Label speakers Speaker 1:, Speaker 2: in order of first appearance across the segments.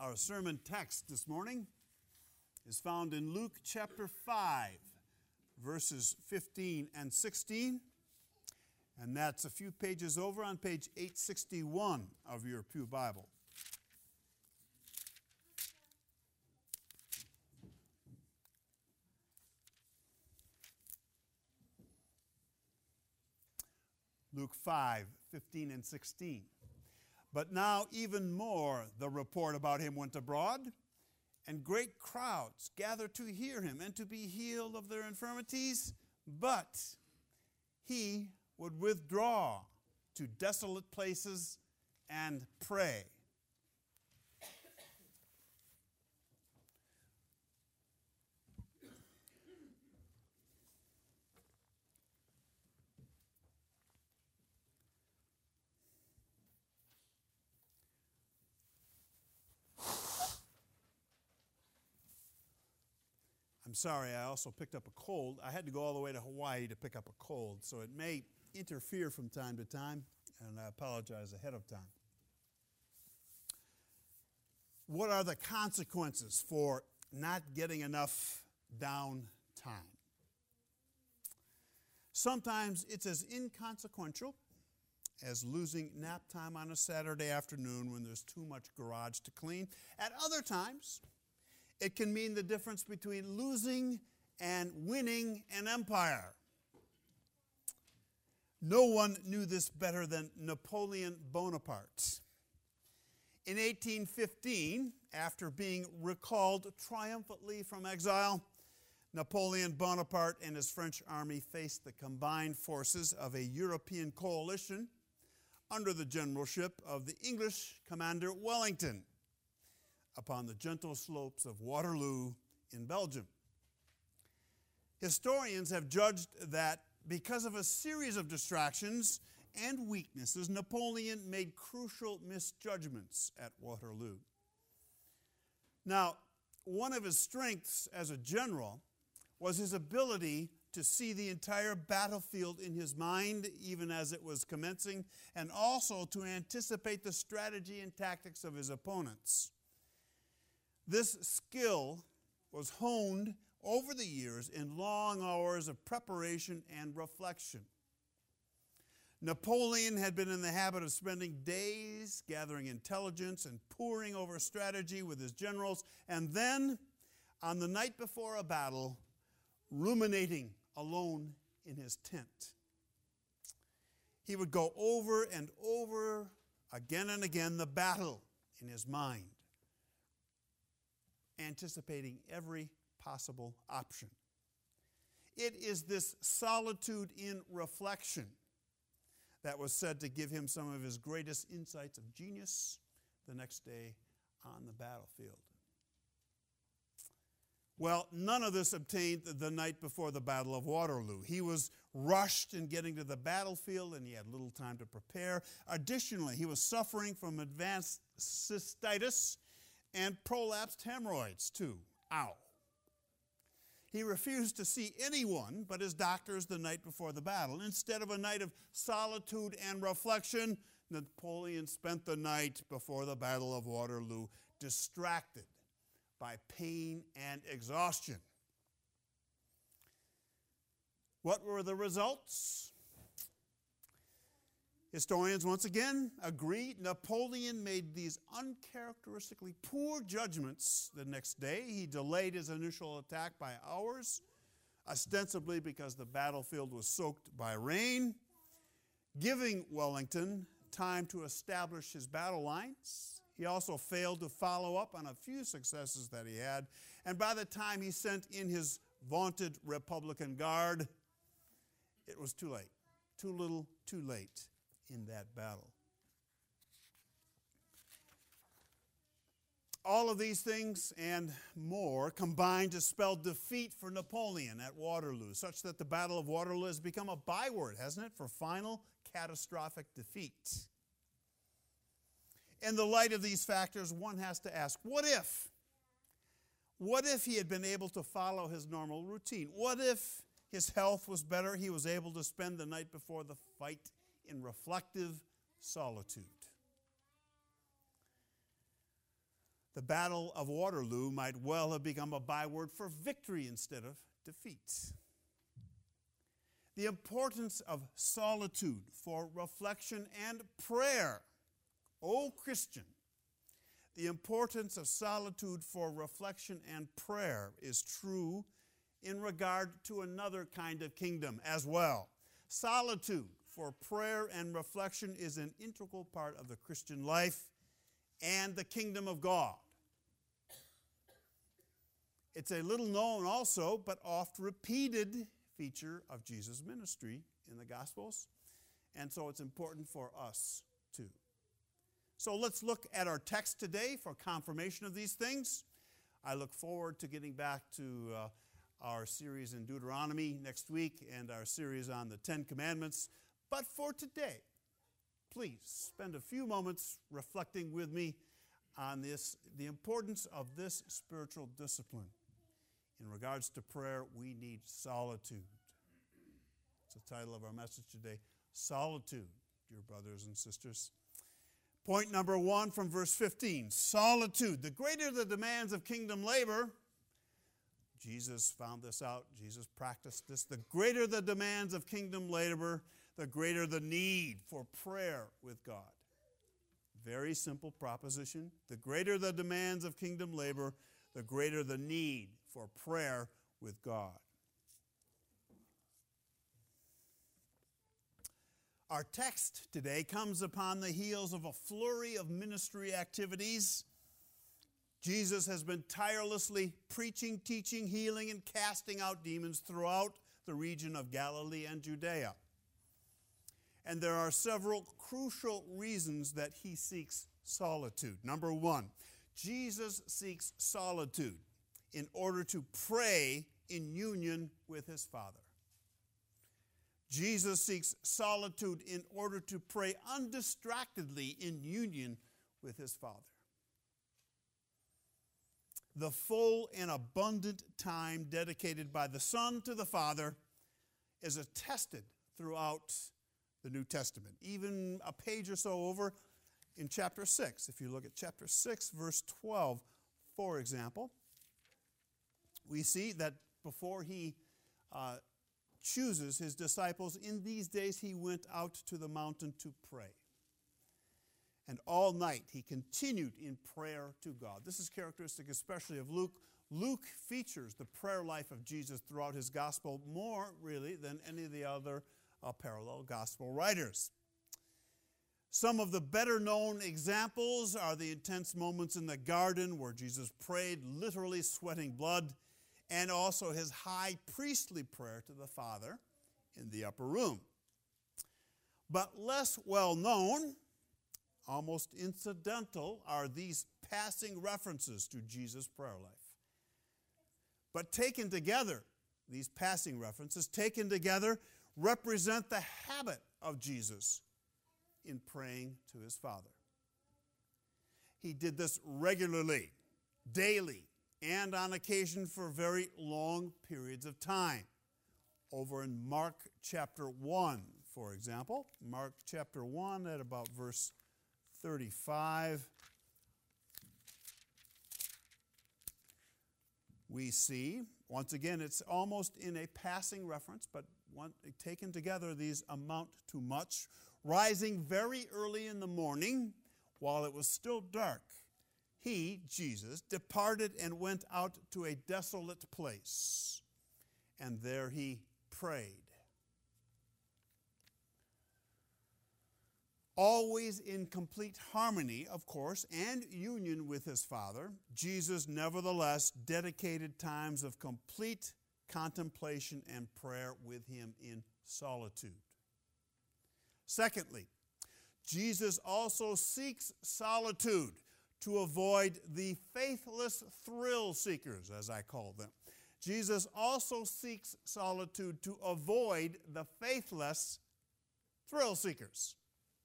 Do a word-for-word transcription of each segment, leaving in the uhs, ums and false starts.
Speaker 1: Our sermon text this morning is found in Luke chapter five, verses fifteen and sixteen. And that's a few pages over on page eight sixty-one of your Pew Bible. Luke five, fifteen and sixteen. But now even more the report about him went abroad, and great crowds gathered to hear him and to be healed of their infirmities. But he would withdraw to desolate places and pray. I'm sorry, I also picked up a cold. I had to go all the way to Hawaii to pick up a cold, so it may interfere from time to time, and I apologize ahead of time. What are the consequences for not getting enough downtime? Sometimes it's as inconsequential as losing nap time on a Saturday afternoon when there's too much garage to clean. At other times, it can mean the difference between losing and winning an empire. No one knew this better than Napoleon Bonaparte. In eighteen fifteen, after being recalled triumphantly from exile, Napoleon Bonaparte and his French army faced the combined forces of a European coalition under the generalship of the English commander Wellington upon the gentle slopes of Waterloo in Belgium. Historians have judged that because of a series of distractions and weaknesses, Napoleon made crucial misjudgments at Waterloo. Now, one of his strengths as a general was his ability to see the entire battlefield in his mind, even as it was commencing, and also to anticipate the strategy and tactics of his opponents. This skill was honed over the years in long hours of preparation and reflection. Napoleon had been in the habit of spending days gathering intelligence and poring over strategy with his generals, and then, on the night before a battle, ruminating alone in his tent. He would go over and over again and again the battle in his mind, anticipating every possible option. It is this solitude in reflection that was said to give him some of his greatest insights of genius the next day on the battlefield. Well, none of this obtained the night before the Battle of Waterloo. He was rushed in getting to the battlefield, and he had little time to prepare. Additionally, he was suffering from advanced cystitis and prolapsed hemorrhoids, too. Ow. He refused to see anyone but his doctors the night before the battle. Instead of a night of solitude and reflection, Napoleon spent the night before the Battle of Waterloo distracted by pain and exhaustion. What were the results? Historians once again agree Napoleon made these uncharacteristically poor judgments the next day. He delayed his initial attack by hours, ostensibly because the battlefield was soaked by rain, giving Wellington time to establish his battle lines. He also failed to follow up on a few successes that he had, and by the time he sent in his vaunted Republican Guard, it was too late. Too little, too late in that battle. All of these things and more combined to spell defeat for Napoleon at Waterloo, such that the Battle of Waterloo has become a byword, hasn't it, for final catastrophic defeat. In the light of these factors, one has to ask, what if? What if he had been able to follow his normal routine? What if his health was better? He was able to spend the night before the fight in reflective solitude. The Battle of Waterloo might well have become a byword for victory instead of defeat. The importance of solitude for reflection and prayer. O Christian, the importance of solitude for reflection and prayer is true in regard to another kind of kingdom as well. Solitude for prayer and reflection is an integral part of the Christian life and the kingdom of God. It's a little known also, but oft repeated feature of Jesus' ministry in the Gospels, and so it's important for us too. So let's look at our text today for confirmation of these things. I look forward to getting back to uh, our series in Deuteronomy next week and our series on the Ten Commandments. But for today, please spend a few moments reflecting with me on this, the importance of this spiritual discipline. In regards to prayer, we need solitude. It's the title of our message today, Solitude, dear brothers and sisters. Point number one from verse fifteen, solitude. The greater the demands of kingdom labor, Jesus found this out, Jesus practiced this. The greater the demands of kingdom labor, the greater the need for prayer with God. Very simple proposition. The greater the demands of kingdom labor, the greater the need for prayer with God. Our text today comes upon the heels of a flurry of ministry activities. Jesus has been tirelessly preaching, teaching, healing, and casting out demons throughout the region of Galilee and Judea. And there are several crucial reasons that he seeks solitude. Number one, Jesus seeks solitude in order to pray in union with his Father. Jesus seeks solitude in order to pray undistractedly in union with his Father. The full and abundant time dedicated by the Son to the Father is attested throughout the New Testament. Even a page or so over in chapter six. If you look at chapter six, verse twelve, for example, we see that before he uh, chooses his disciples, in these days he went out to the mountain to pray. And all night he continued in prayer to God. This is characteristic especially of Luke. Luke features the prayer life of Jesus throughout his gospel more, really, than any of the other uh, parallel gospel writers. Some of the better known examples are the intense moments in the garden where Jesus prayed, literally sweating blood, and also his high priestly prayer to the Father in the upper room. But less well known, almost incidental, are these passing references to Jesus' prayer life. But taken together, these passing references, taken together, represent the habit of Jesus in praying to his Father. He did this regularly, daily, and on occasion for very long periods of time. Over in Mark chapter one, for example, Mark chapter one at about verse thirty-five, we see, once again, it's almost in a passing reference, but one, taken together, these amount to much. Rising very early in the morning, while it was still dark, he, Jesus, departed and went out to a desolate place, and there he prayed. Always in complete harmony, of course, and union with his Father, Jesus nevertheless dedicated times of complete contemplation and prayer with him in solitude. Secondly, Jesus also seeks solitude to avoid the faithless thrill seekers, as I call them. Jesus also seeks solitude to avoid the faithless thrill seekers.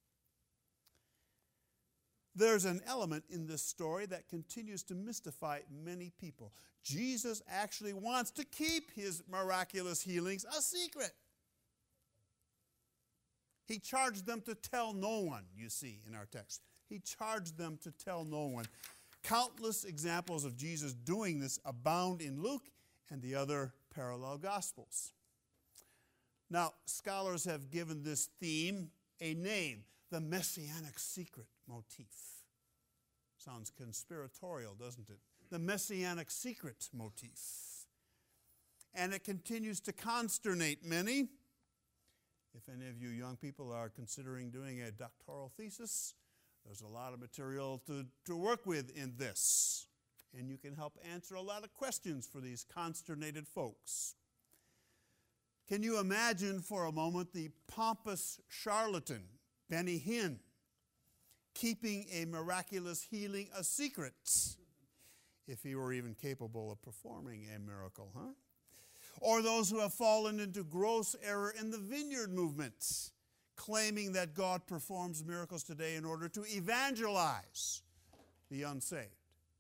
Speaker 1: There's an element in this story that continues to mystify many people. Jesus actually wants to keep his miraculous healings a secret. He charged them to tell no one, you see, in our text. He charged them to tell no one. Countless examples of Jesus doing this abound in Luke and the other parallel Gospels. Now, scholars have given this theme a name, the Messianic secret motif. Sounds conspiratorial, doesn't it? The Messianic secret motif. And it continues to consternate many. If any of you young people are considering doing a doctoral thesis, there's a lot of material to, to work with in this. And you can help answer a lot of questions for these consternated folks. Can you imagine for a moment the pompous charlatan, Benny Hinn, keeping a miraculous healing a secret, if he were even capable of performing a miracle, huh? Or those who have fallen into gross error in the vineyard movement, claiming that God performs miracles today in order to evangelize the unsaved.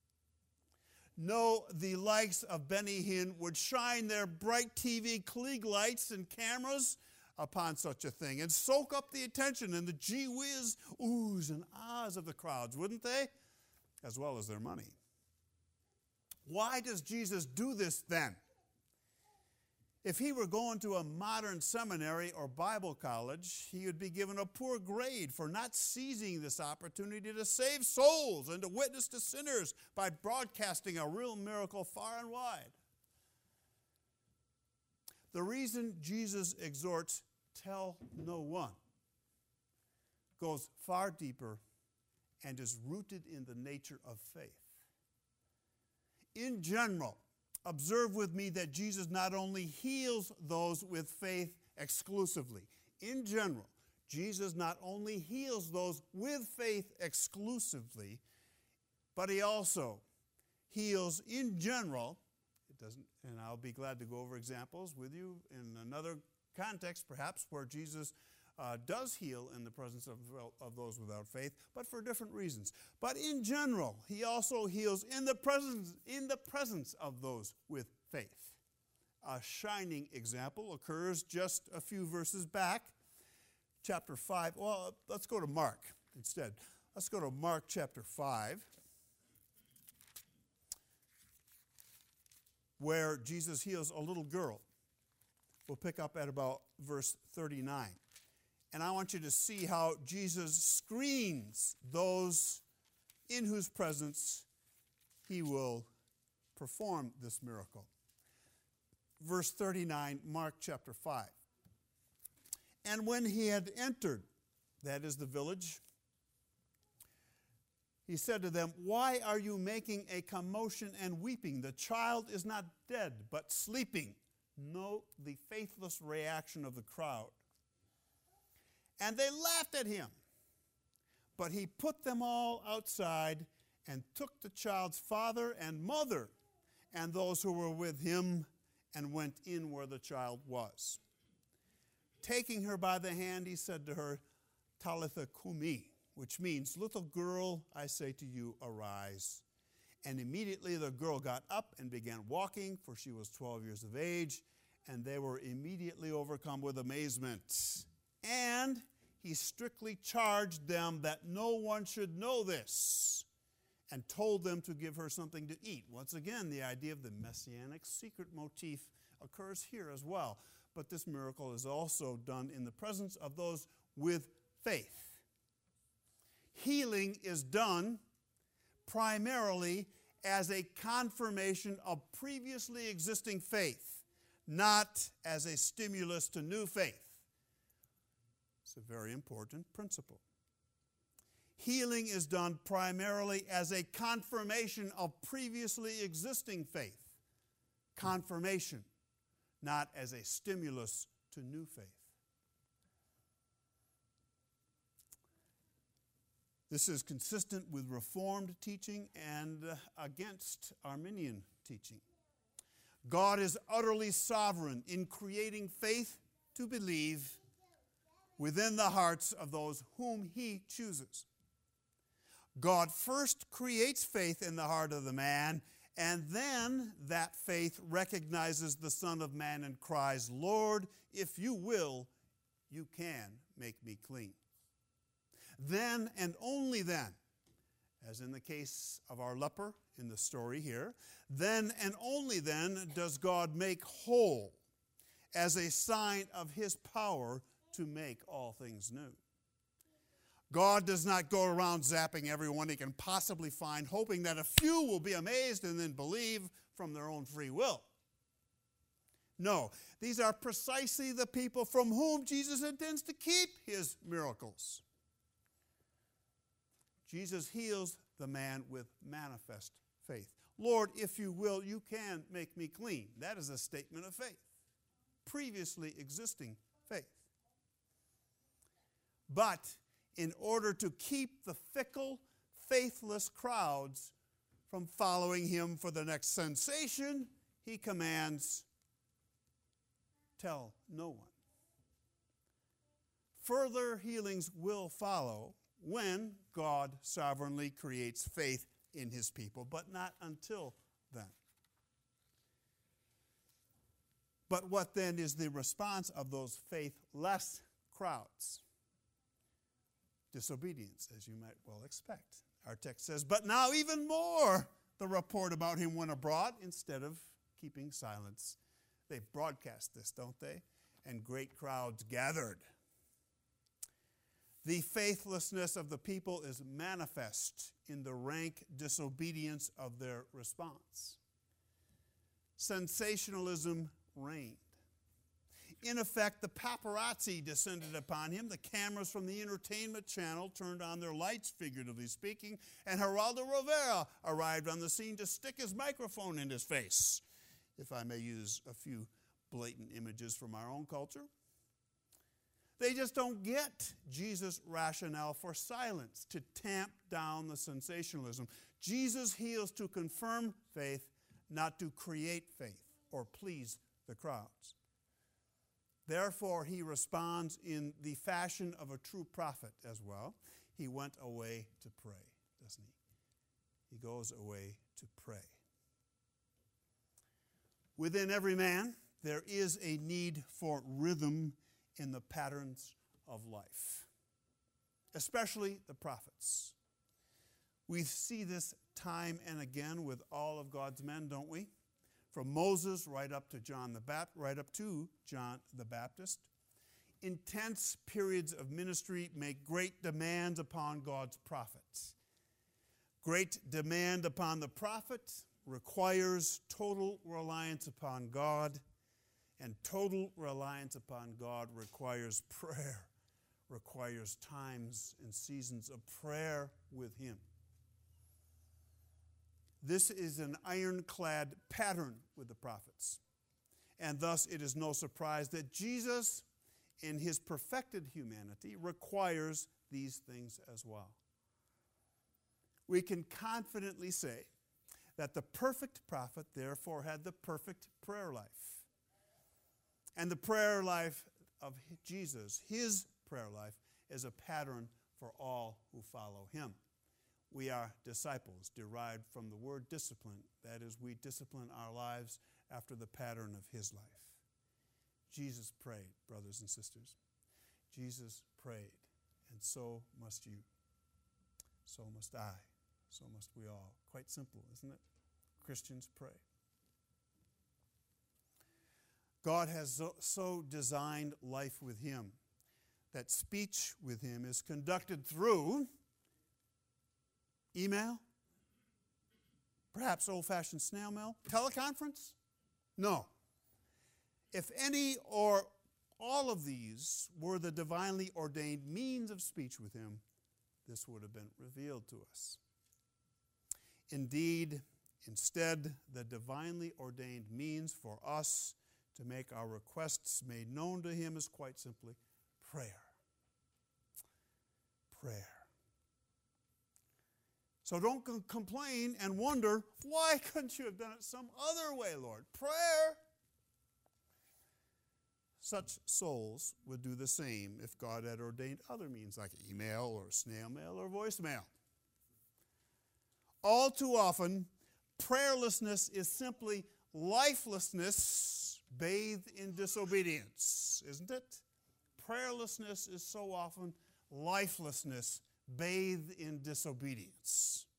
Speaker 1: No, the likes of Benny Hinn would shine their bright T V Klieg lights and cameras upon such a thing and soak up the attention and the gee whiz oohs and ahs of the crowds, wouldn't they? As well as their money. Why does Jesus do this then? If he were going to a modern seminary or Bible college, he would be given a poor grade for not seizing this opportunity to save souls and to witness to sinners by broadcasting a real miracle far and wide. The reason Jesus exhorts, tell no one, goes far deeper and is rooted in the nature of faith. In general, observe with me that Jesus not only heals those with faith exclusively. In general, Jesus not only heals those with faith exclusively, but he also heals in general. It doesn't, and I'll be glad to go over examples with you in another context, perhaps, where Jesus uh, does heal in the presence of, of those without faith, but for different reasons. But in general, he also heals in the presence, in the presence of those with faith. A shining example occurs just a few verses back, chapter five. Well, let's go to Mark instead. Let's go to Mark chapter five, where Jesus heals a little girl. We'll pick up at about verse thirty-nine. And I want you to see how Jesus screens those in whose presence he will perform this miracle. Verse thirty-nine, Mark chapter five. And when he had entered, that is the village, he said to them, why are you making a commotion and weeping? The child is not dead, but sleeping. Note the faithless reaction of the crowd. And they laughed at him. But he put them all outside and took the child's father and mother and those who were with him and went in where the child was. Taking her by the hand, he said to her, Talitha kumi, which means, little girl, I say to you, arise. And immediately the girl got up and began walking, for she was twelve years of age, and they were immediately overcome with amazement. And he strictly charged them that no one should know this, and told them to give her something to eat. Once again, the idea of the messianic secret motif occurs here as well. But this miracle is also done in the presence of those with faith. Healing is done primarily as a confirmation of previously existing faith, not as a stimulus to new faith. It's a very important principle. Healing is done primarily as a confirmation of previously existing faith. Confirmation, not as a stimulus to new faith. This is consistent with Reformed teaching and uh, against Arminian teaching. God is utterly sovereign in creating faith to believe within the hearts of those whom he chooses. God first creates faith in the heart of the man, and then that faith recognizes the Son of Man and cries, Lord, if you will, you can make me clean. Then and only then as in the case of our leper in the story here, then and only then does God make whole as a sign of his power to make all things new. God does not go around zapping everyone he can possibly find, hoping that a few will be amazed and then believe from their own free will. No, these are precisely the people from whom Jesus intends to keep his miracles. Jesus heals the man with manifest faith. Lord, if you will, you can make me clean. That is a statement of faith, previously existing faith. But in order to keep the fickle, faithless crowds from following him for the next sensation, he commands, tell no one. Further healings will follow when God sovereignly creates faith in his people, but not until then. But what then is the response of those faithless crowds? Disobedience, as you might well expect. Our text says, but now even more the report about him went abroad instead of keeping silence. They broadcast this, don't they? And great crowds gathered. The faithlessness of the people is manifest in the rank disobedience of their response. Sensationalism reigned. In effect, the paparazzi descended upon him. The cameras from the entertainment channel turned on their lights, figuratively speaking, and Geraldo Rivera arrived on the scene to stick his microphone in his face, if I may use a few blatant images from our own culture. They just don't get Jesus' rationale for silence, to tamp down the sensationalism. Jesus heals to confirm faith, not to create faith or please the crowds. Therefore, he responds in the fashion of a true prophet as well. He went away to pray, doesn't he? He goes away to pray. Within every man, there is a need for rhythm in the patterns of life, especially the prophets. We see this time and again with all of God's men, don't we? From Moses right up to John the Baptist, right up to John the Baptist. Intense periods of ministry make great demands upon God's prophets. Great demand upon the prophet requires total reliance upon God, and total reliance upon God requires prayer, requires times and seasons of prayer with him. This is an ironclad pattern with the prophets, and thus it is no surprise that Jesus, in his perfected humanity, requires these things as well. We can confidently say that the perfect prophet, therefore, had the perfect prayer life. And the prayer life of Jesus, his prayer life, is a pattern for all who follow him. We are disciples, derived from the word discipline. That is, we discipline our lives after the pattern of his life. Jesus prayed, brothers and sisters. Jesus prayed, and so must you. So must I. So must we all. Quite simple, isn't it? Christians pray. God has so designed life with him that speech with him is conducted through email, perhaps old-fashioned snail mail, teleconference? No. If any or all of these were the divinely ordained means of speech with him, this would have been revealed to us. Indeed, instead, the divinely ordained means for us to make our requests made known to him is quite simply prayer. Prayer. So don't c- complain and wonder, why couldn't you have done it some other way, Lord? Prayer. Such souls would do the same if God had ordained other means like email or snail mail or voicemail. All too often, prayerlessness is simply lifelessness bathed in disobedience, isn't it? Prayerlessness is so often lifelessness bathed in disobedience.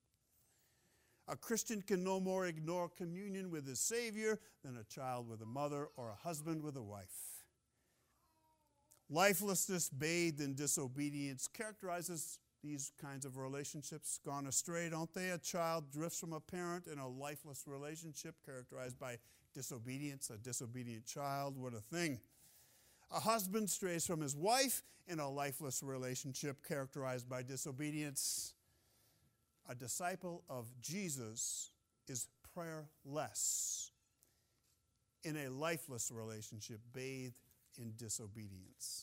Speaker 1: A Christian can no more ignore communion with his Savior than a child with a mother or a husband with a wife. Lifelessness bathed in disobedience characterizes these kinds of relationships. Gone astray, don't they? A child drifts from a parent in a lifeless relationship characterized by disobedience. A disobedient child, what a thing. A husband strays from his wife in a lifeless relationship characterized by disobedience. A disciple of Jesus is prayerless in a lifeless relationship bathed in disobedience.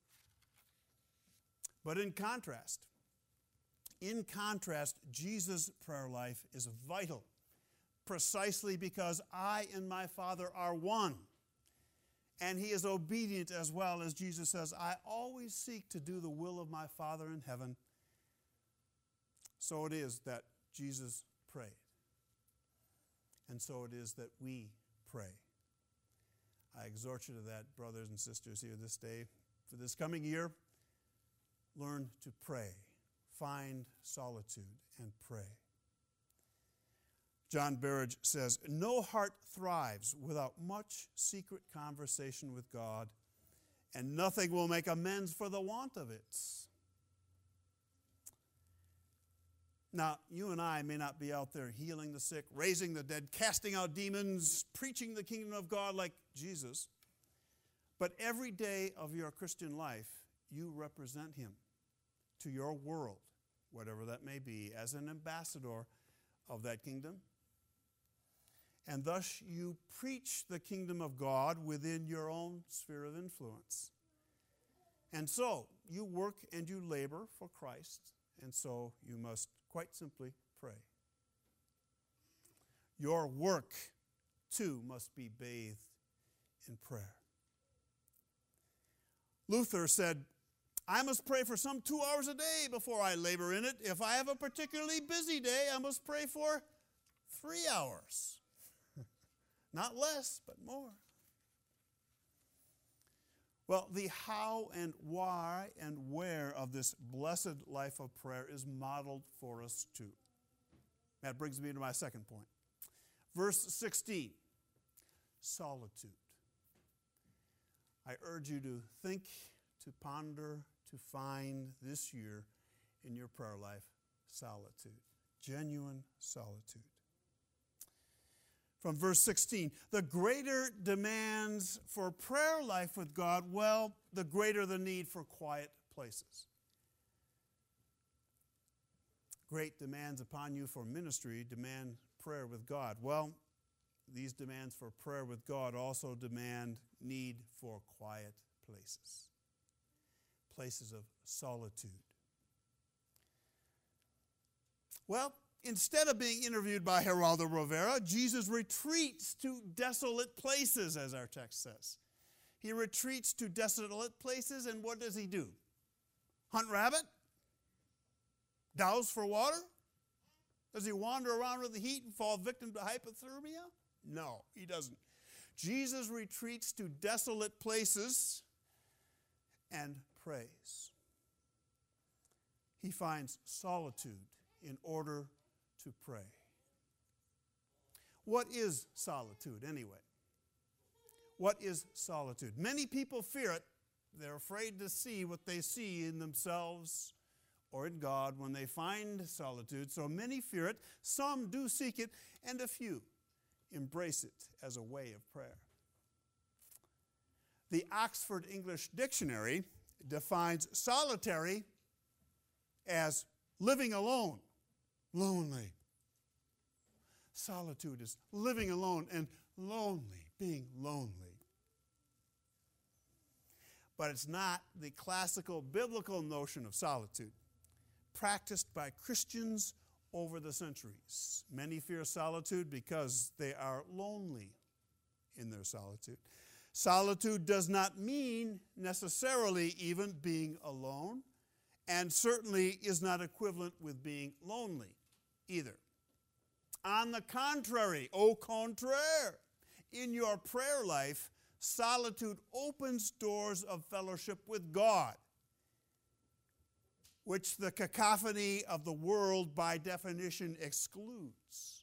Speaker 1: But in contrast, in contrast, Jesus' prayer life is vital, precisely because I and my Father are one. And he is obedient as well, as Jesus says, I always seek to do the will of my Father in heaven. So it is that Jesus prayed. And so it is that we pray. I exhort you to that, brothers and sisters, here this day. For this coming year, learn to pray. Find solitude and pray. John Berridge says, no heart thrives without much secret conversation with God, and nothing will make amends for the want of it. Now, you and I may not be out there healing the sick, raising the dead, casting out demons, preaching the kingdom of God like Jesus, but every day of your Christian life, you represent him to your world, whatever that may be, as an ambassador of that kingdom. And thus you preach the kingdom of God within your own sphere of influence. And so you work and you labor for Christ, and so you must quite simply pray. Your work, too, must be bathed in prayer. Luther said, I must pray for some two hours a day before I labor in it. If I have a particularly busy day, I must pray for three hours. Not less, but more. Well, the how and why and where of this blessed life of prayer is modeled for us too. That brings me to my second point. Verse sixteen, solitude. I urge you to think, to ponder, to find this year in your prayer life solitude, genuine solitude. From verse sixteen, the greater demands for prayer life with God, well, the greater the need for quiet places. Great demands upon you for ministry demand prayer with God. Well, these demands for prayer with God also demand need for quiet places, places of solitude. Well, instead of being interviewed by Geraldo Rivera, Jesus retreats to desolate places, as our text says. He retreats to desolate places, and what does he do? Hunt rabbit? Douse for water? Does he wander around in the heat and fall victim to hypothermia? No, he doesn't. Jesus retreats to desolate places and prays. He finds solitude in order to pray. What is solitude anyway? What is solitude? Many people fear it. They're afraid to see what they see in themselves or in God when they find solitude. So many fear it. Some do seek it, and a few embrace it as a way of prayer. The Oxford English Dictionary defines solitary as living alone, lonely. Solitude is living alone and lonely, being lonely. But it's not the classical biblical notion of solitude practiced by Christians over the centuries. Many fear solitude because they are lonely in their solitude. Solitude does not mean necessarily even being alone, and certainly is not equivalent with being lonely either. On the contrary, au contraire, in your prayer life, solitude opens doors of fellowship with God. which the cacophony of the world by definition excludes.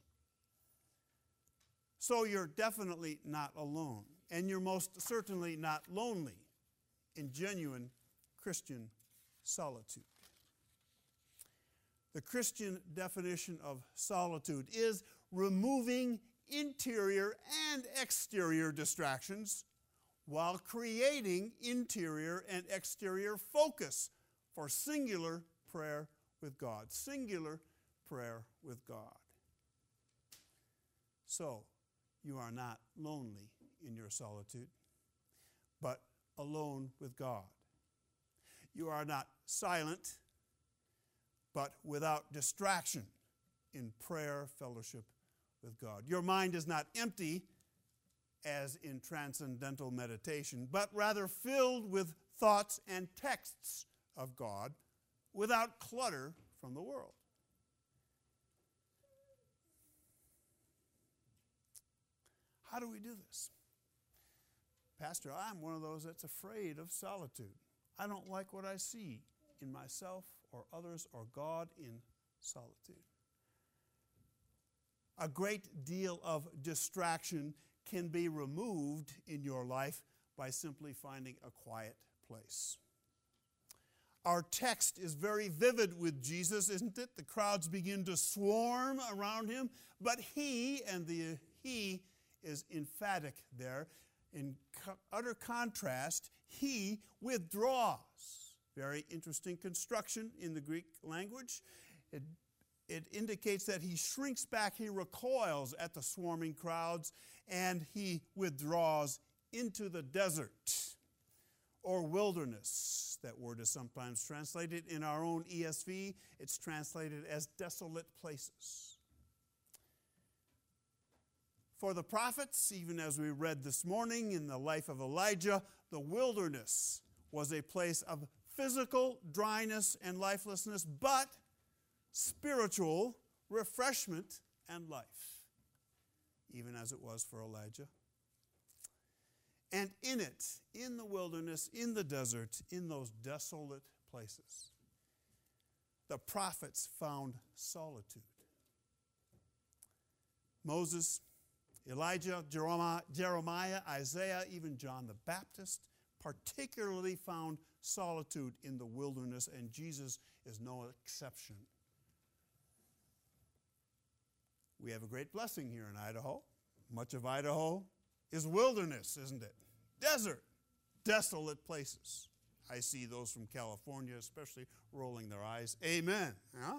Speaker 1: So you're definitely not alone, and you're most certainly not lonely in genuine Christian solitude. The Christian definition of solitude is removing interior and exterior distractions while creating interior and exterior focus for singular prayer with God. Singular prayer with God. So, you are not lonely in your solitude, but alone with God. You are not silent, but without distraction in prayer fellowship with God. Your mind is not empty, as in transcendental meditation, but rather filled with thoughts and texts of God without clutter from the world. How do we do this? Pastor, I'm one of those that's afraid of solitude. I don't like what I see in myself or others or God in solitude. A great deal of distraction can be removed in your life by simply finding a quiet place. Our text is very vivid with Jesus, isn't it? The crowds begin to swarm around him, but he, and the he is emphatic there, in co- utter contrast, he withdraws. Very interesting construction in the Greek language. It, it indicates that he shrinks back, he recoils at the swarming crowds, and he withdraws into the desert or wilderness. That word is sometimes translated. In our own E S V, it's translated as desolate places. For the prophets, even as we read this morning in the life of Elijah, the wilderness was a place of physical dryness and lifelessness, but spiritual refreshment and life, even as it was for Elijah. And in it, in the wilderness, in the desert, in those desolate places, the prophets found solitude. Moses, Elijah, Jeremiah, Isaiah, even John the Baptist particularly found solitude in the wilderness, and Jesus is no exception. We have a great blessing here in Idaho. Much of Idaho is wilderness, isn't it? Desert, desolate places. I see those from California especially rolling their eyes. Amen. Huh?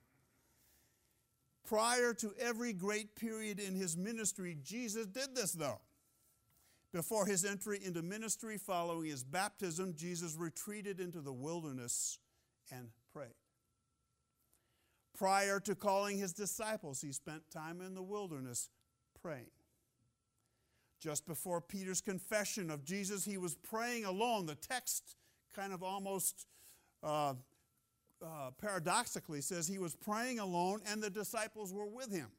Speaker 1: Prior to every great period in his ministry, Jesus did this, though. Before his entry into ministry following his baptism, Jesus retreated into the wilderness and prayed. Prior to calling his disciples, he spent time in the wilderness praying. Just before Peter's confession of Jesus, he was praying alone. The text kind of almost uh, uh, paradoxically says he was praying alone and the disciples were with him.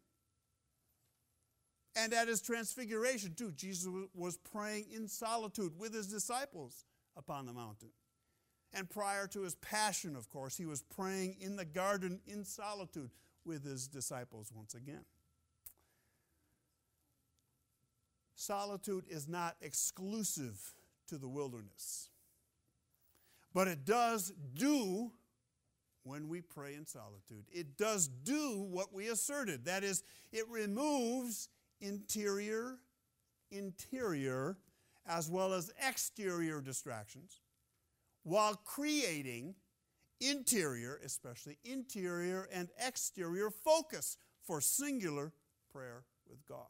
Speaker 1: And at his transfiguration, too, Jesus was praying in solitude with his disciples upon the mountain. And prior to his passion, of course, he was praying in the garden in solitude with his disciples once again. Solitude is not exclusive to the wilderness. But it does do, when we pray in solitude, it does do what we asserted. That is, it removes interior, interior, as well as exterior distractions, while creating interior, especially interior and exterior focus for singular prayer with God.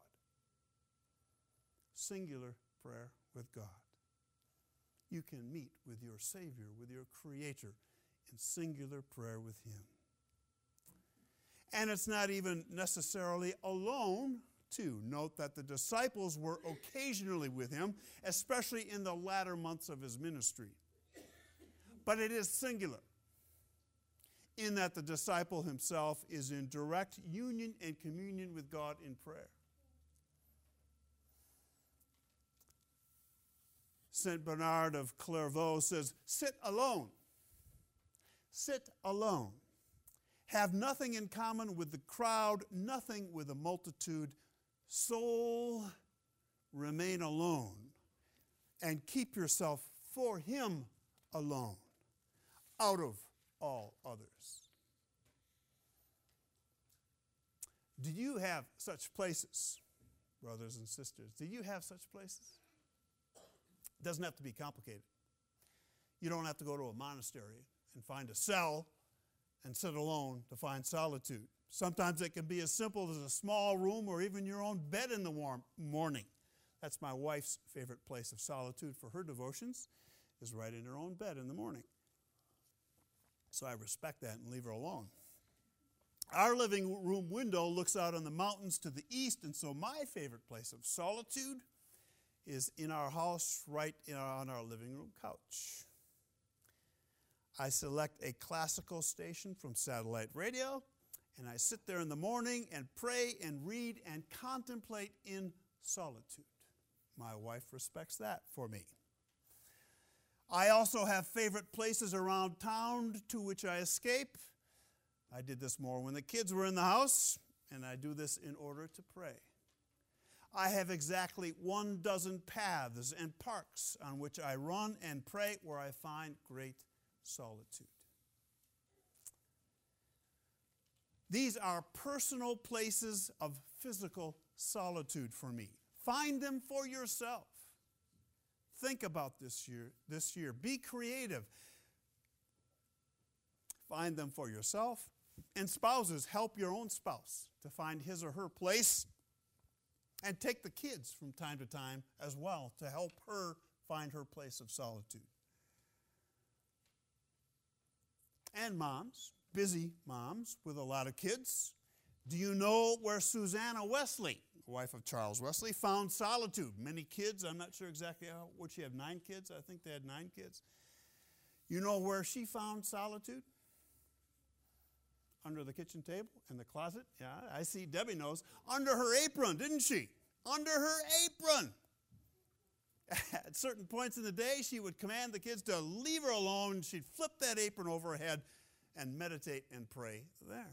Speaker 1: Singular prayer with God. You can meet with your Savior, with your Creator, in singular prayer with Him. And it's not even necessarily alone, too. Note that the disciples were occasionally with Him, especially in the latter months of His ministry. But it is singular, in that the disciple himself is in direct union and communion with God in prayer. Saint Bernard of Clairvaux says, sit alone. Sit alone. Have nothing in common with the crowd, nothing with the multitude. Soul, remain alone and keep yourself for him alone, out of all others. Do you have such places, brothers and sisters? Do you have such places? It doesn't have to be complicated. You don't have to go to a monastery and find a cell and sit alone to find solitude. Sometimes it can be as simple as a small room or even your own bed in the warm morning. That's my wife's favorite place of solitude for her devotions, is right in her own bed in the morning. So I respect that and leave her alone. Our living room window looks out on the mountains to the east, and so my favorite place of solitude is in our house right in our, on our living room couch. I select a classical station from satellite radio, and I sit there in the morning and pray and read and contemplate in solitude. My wife respects that for me. I also have favorite places around town to which I escape. I did this more when the kids were in the house, and I do this in order to pray. I have exactly one dozen paths and parks on which I run and pray where I find great solitude. These are personal places of physical solitude for me. Find them for yourself. Think about this year, this year. Be creative. Find them for yourself. And spouses, help your own spouse to find his or her place. And take the kids from time to time as well to help her find her place of solitude. And moms, busy moms with a lot of kids, do you know where Susanna Wesley, wife of Charles Wesley, found solitude? Many kids, I'm not sure exactly how, would she have nine kids? I think they had nine kids. You know where she found solitude? Under the kitchen table, in the closet. Yeah, I see Debbie knows. Under her apron, didn't she? Under her apron. At certain points in the day, she would command the kids to leave her alone. She'd flip that apron over her head and meditate and pray there.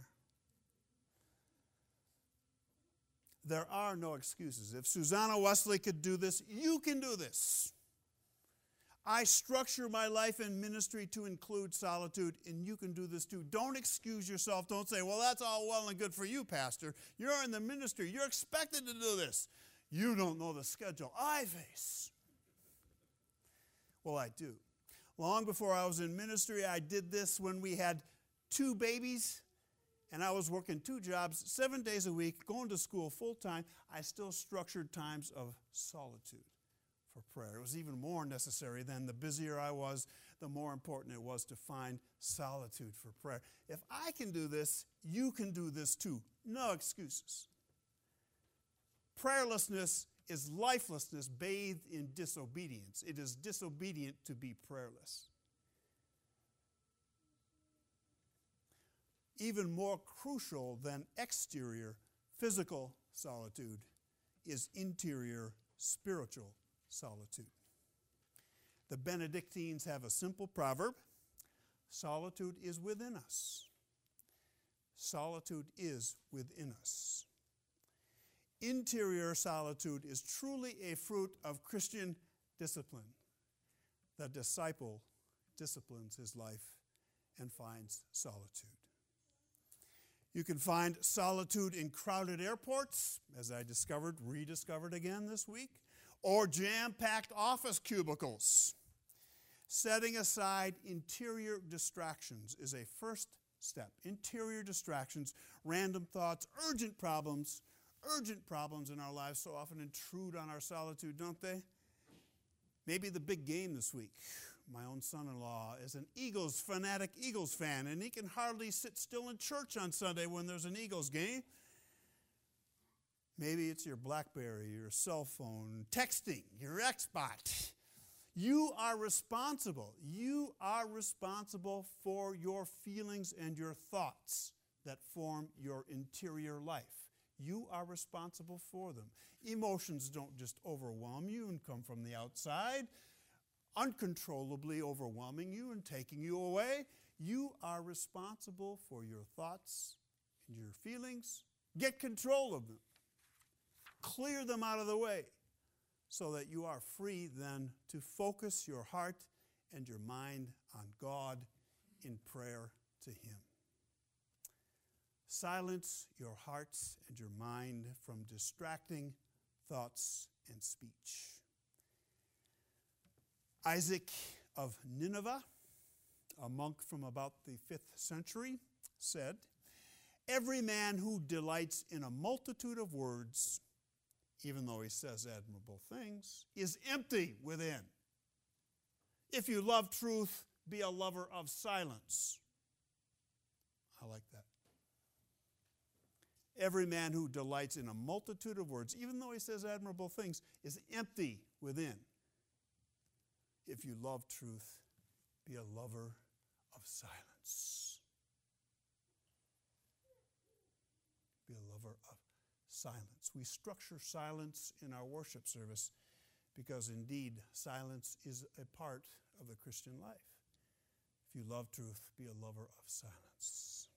Speaker 1: There are no excuses. If Susanna Wesley could do this, you can do this. I structure my life and ministry to include solitude, and you can do this too. Don't excuse yourself. Don't say, well, that's all well and good for you, Pastor. You're in the ministry. You're expected to do this. You don't know the schedule I face. Well, I do. Long before I was in ministry, I did this when we had two babies, and I was working two jobs, seven days a week, going to school full-time. I still structured times of solitude for prayer. It was even more necessary than the busier I was, the more important it was to find solitude for prayer. If I can do this, you can do this too. No excuses. Prayerlessness is lifelessness bathed in disobedience. It is disobedient to be prayerless. Even more crucial than exterior physical solitude is interior spiritual solitude. The Benedictines have a simple proverb: solitude is within us. Solitude is within us. Interior solitude is truly a fruit of Christian discipline. The disciple disciplines his life and finds solitude. You can find solitude in crowded airports, as I discovered, rediscovered again this week, or jam-packed office cubicles. Setting aside interior distractions is a first step. Interior distractions, random thoughts, urgent problems, urgent problems in our lives so often intrude on our solitude, don't they? Maybe the big game this week. My own son-in-law is an Eagles fanatic Eagles fan, and he can hardly sit still in church on Sunday when there's an Eagles game. Maybe it's your BlackBerry, your cell phone, texting, your Xbox. You are responsible. You are responsible for your feelings and your thoughts that form your interior life. You are responsible for them. Emotions don't just overwhelm you and come from the outside, uncontrollably overwhelming you and taking you away. You are responsible for your thoughts and your feelings. Get control of them. Clear them out of the way so that you are free then to focus your heart and your mind on God in prayer to Him. Silence your hearts and your mind from distracting thoughts and speech. Isaac of Nineveh, a monk from about the fifth century, said, "Every man who delights in a multitude of words, even though he says admirable things, is empty within. If you love truth, be a lover of silence." I like that. Every man who delights in a multitude of words, even though he says admirable things, is empty within. If you love truth, be a lover of silence. Be a lover of silence. We structure silence in our worship service because indeed silence is a part of the Christian life. If you love truth, be a lover of silence.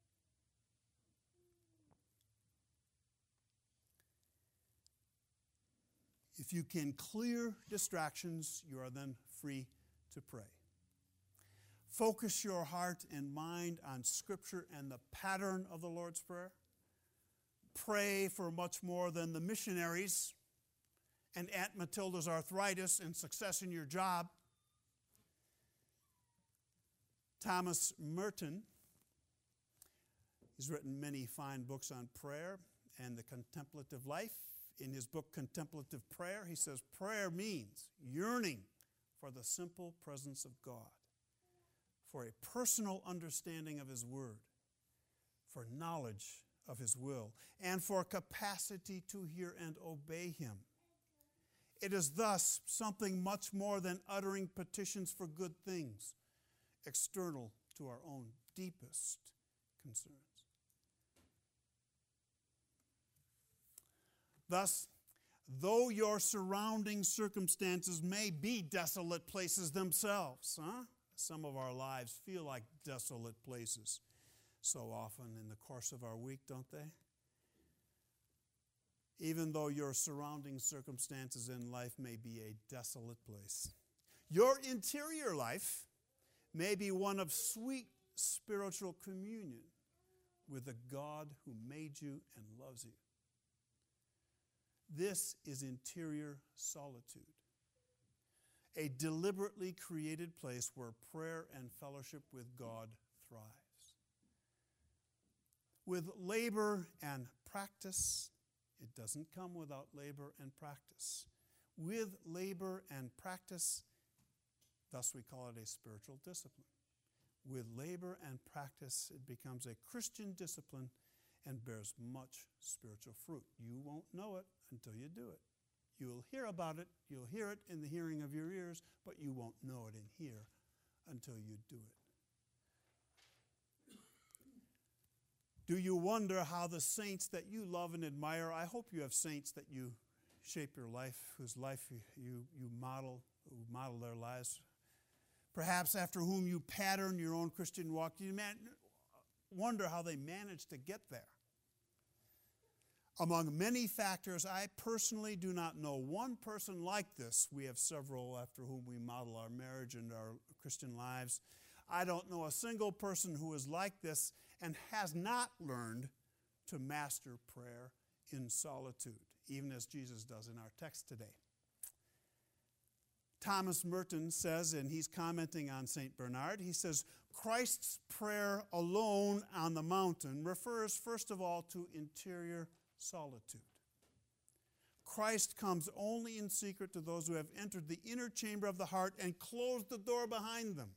Speaker 1: If you can clear distractions, you are then free to pray. Focus your heart and mind on Scripture and the pattern of the Lord's Prayer. Pray for much more than the missionaries and Aunt Matilda's arthritis and success in your job. Thomas Merton, he's written many fine books on prayer and the contemplative life. In his book, Contemplative Prayer, he says, prayer means yearning for the simple presence of God, for a personal understanding of His Word, for knowledge of His will, and for capacity to hear and obey Him. It is thus something much more than uttering petitions for good things, external to our own deepest concerns. Thus, though your surrounding circumstances may be desolate places themselves, huh? Some of our lives feel like desolate places so often in the course of our week, don't they? Even though your surrounding circumstances in life may be a desolate place, your interior life may be one of sweet spiritual communion with the God who made you and loves you. This is interior solitude, a deliberately created place where prayer and fellowship with God thrives. With labor and practice, it doesn't come without labor and practice. With labor and practice, thus we call it a spiritual discipline. With labor and practice, it becomes a Christian discipline and bears much spiritual fruit. You won't know it until you do it. You'll hear about it, you'll hear it in the hearing of your ears, but you won't know it in here until you do it. Do you wonder how the saints that you love and admire, I hope you have saints that you shape your life, whose life you, you, you model, who model their lives, perhaps after whom you pattern your own Christian walk. You man, wonder how they managed to get there. Among many factors, I personally do not know one person like this. We have several after whom we model our marriage and our Christian lives. I don't know a single person who is like this and has not learned to master prayer in solitude, even as Jesus does in our text today. Thomas Merton says, and he's commenting on Saint Bernard, he says, Christ's prayer alone on the mountain refers first of all to interior solitude. Christ comes only in secret to those who have entered the inner chamber of the heart and closed the door behind them.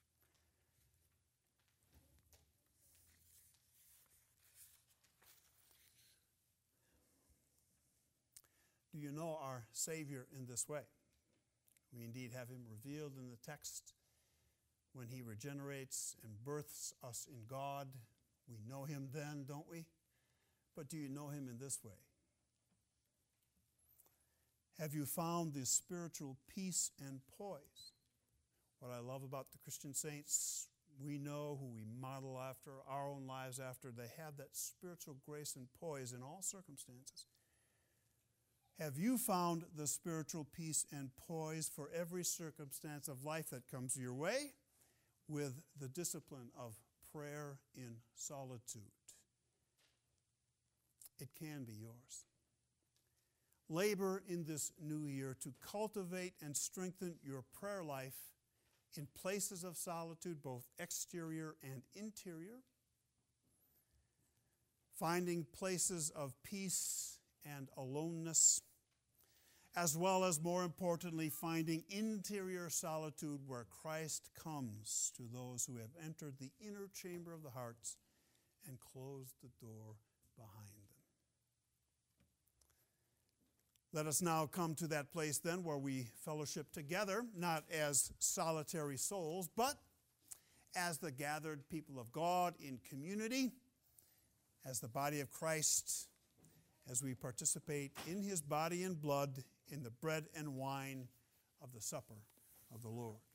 Speaker 1: Do you know our Savior in this way? We indeed have Him revealed in the text when He regenerates and births us in God. We know Him then, don't we? But do you know Him in this way? Have you found this spiritual peace and poise? What I love about the Christian saints, we know, who we model after, our own lives after, they have that spiritual grace and poise in all circumstances. Have you found the spiritual peace and poise for every circumstance of life that comes your way with the discipline of prayer in solitude? It can be yours. Labor in this new year to cultivate and strengthen your prayer life in places of solitude, both exterior and interior, finding places of peace and aloneness, as well as, more importantly, finding interior solitude where Christ comes to those who have entered the inner chamber of the hearts and closed the door behind them. Let us now come to that place then where we fellowship together, not as solitary souls, but as the gathered people of God in community, as the body of Christ, as we participate in his body and blood in the bread and wine of the supper of the Lord.